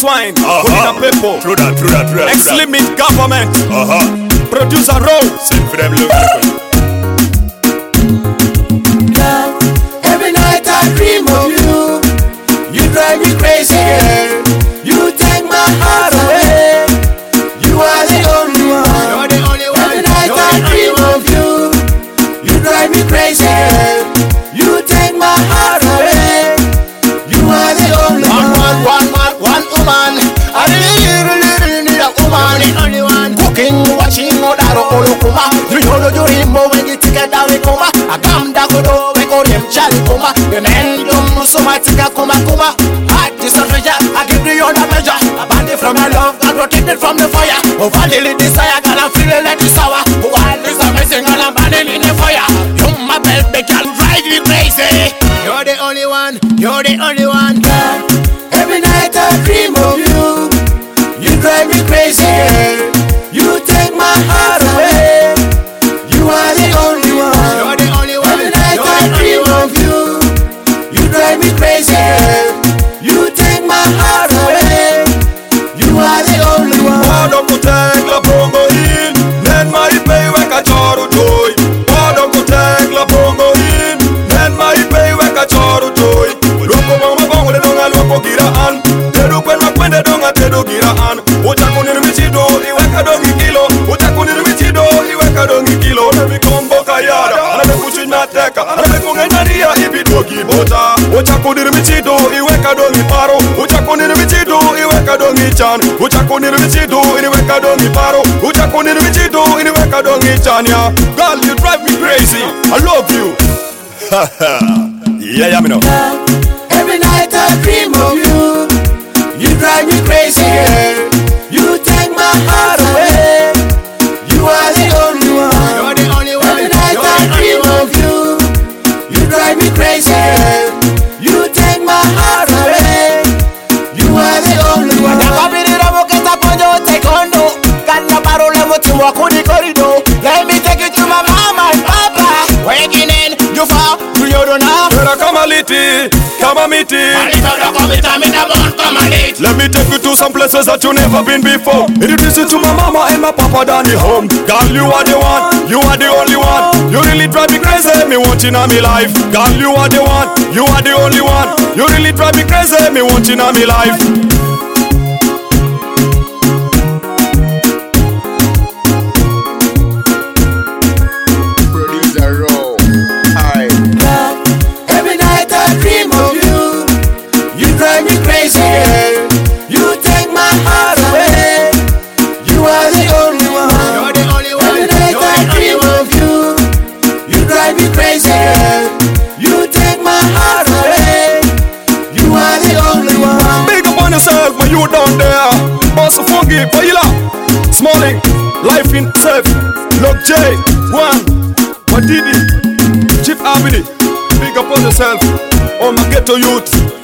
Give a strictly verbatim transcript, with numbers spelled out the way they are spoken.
swine, Uh-huh. Bonita Pepo, True that, true that, true that. X-Limit Government, Uh-huh. Producer Rowe. Sing for them, look. Girl, every night I dream of you. You drive me crazy, girl. You take my heart away. You are the only one. You're the only one. Every night You're I the dream only one. of you. You drive me crazy, girl. You take my heart away. You are the only One man, one. one man, one woman. I really, really, really need a woman. You're the only one. Cooking, watching, no daro olokuma. You know the jurimbo when you take a dawe kuma. A gam da kodo, we go dem chali kuma. The men don't so much tika kuma kuma. Heart is a treasure, I give you all the measure. Abandoned from my love, and protected from the fire. Over the desire, girl, I'm feeling like this hour. While this amazing, girl, I'm burning in the fire. You my baby, girl, drive me crazy. You're the only one, you're the only one. Girl, every night I dream of you. You drive me crazy, girl. You take my heart away. You are the only one. You're the only one. Every night You're I the only dream one. of you. You drive me crazy, girl. You take my heart away. You are the only one. Wado kutegla bongo in, nen maipe weka choro joy. Wado kutegla bongo in, nen maipe weka choro joy. Loko mama bongo de donga loko gira an, tedu kwena kwende donga tedu gira an. Ucha kunir michido iweka dongi kilo, ucha kunir michido iweka dongi kilo. Nemi kombo kayada, aname kuchina teka, aname kungenyaria ibi dogi bota. Ucha kunir michido iweka dongi paro, ucha kunir michido iweka dongi chan, ucha kunir michido iweka dongi paro, ucha kunir michido iweka dongi chan ya. Girl, you drive me crazy. I love you. Yeah, yeah, me know. Girl, every night I dream of you. You drive me crazy, girl. You take my heart away. You are the only one. You're the only one. Every night You're I the only dream one. of you. You drive me crazy, girl. You take my heart away. You are the only one. Nakabirira muketa ponjo taekwondo. Kana parole mutimwa kuni corridor. Let me take you to my mama and papa. Waking in, you fall, you don't know. Era kama liti, kama miti. Let me take you to some places that you never been before. Introduce you to my mama and my papa down the home. Girl, you are the one, you are the only one. You really drive me crazy, me wanting on me life. Girl, you are the one, you are the only one. You really drive me crazy, me wanting on me life. Producer Rowe. Hi. Girl, every night I dream of you. You drive me crazy, girl. You take my heart away. You are the only one. You're the only one. Every night You're I the only dream one. of you. You drive me crazy, girl. You take my heart away. You are the only one. Big up on yourself, my you down there. Boss of Funky, Paila, Smalling, Life in Self, Look J, One, Wadidi, Chief Abidi. Big up on yourself, all my ghetto youth.